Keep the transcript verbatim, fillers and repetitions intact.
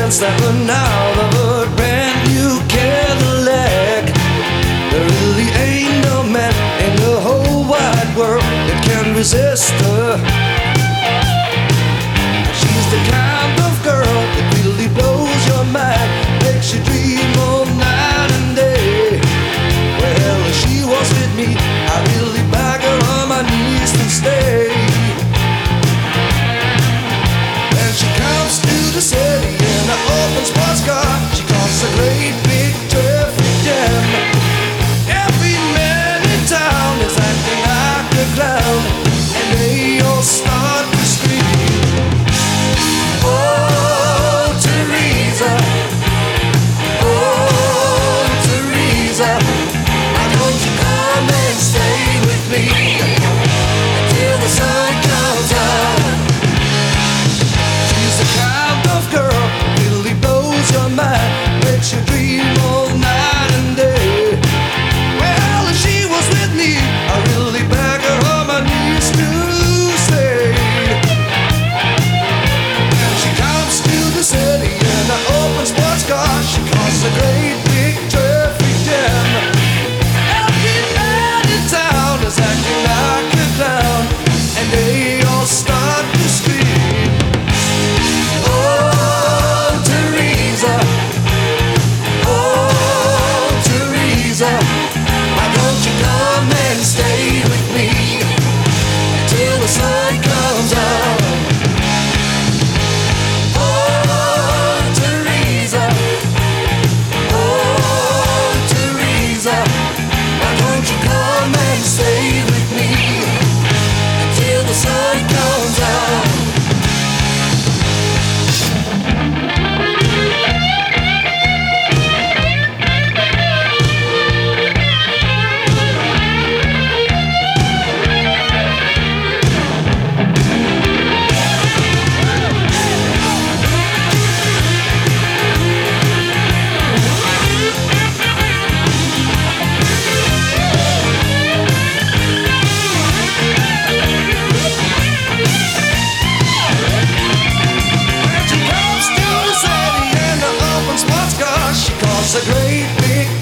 Stepping out of a brand new Cadillac. There really ain't no man in the whole wide world that can resist her. She's the kind of girl that really blows your mind, makes you dream all night and day. Well, if she was with me, I really beg her on my knees to stay. When she comes to the city in an open sports car, she calls a great big traffic jam. Every man in town is acting like a clown, and they all start to scream, "Oh, Teresa, oh, Teresa, why don't you come and stay with me until the sun comes out?" She's the kind of girl who really blows your mind, makes you dream all night and day. Well, if she was with me, I really beg her on my knees to stay. And she comes to the city in an open sports car, she caused a great big traffic jam. Every man in town is acting like a clown, and they all start to scream, "Oh, Teresa, oh, Teresa, why don't you come and stay with me until the sun comes out? Oh, Teresa, oh, Teresa, why don't you come and stay with me until the sun comes out?" When she comes to the city in an open sports car, she calls a great big